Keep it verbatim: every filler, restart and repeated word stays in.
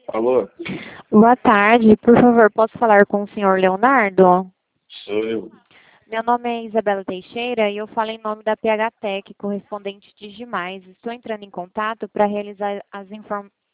Alô, Boa tarde, por favor, posso falar com o senhor Leonardo? sou eu. Meu nome é Isabela Teixeira e eu falo em nome da P H Tech, correspondente de Digimais. Estou entrando em contato para realizar as inform-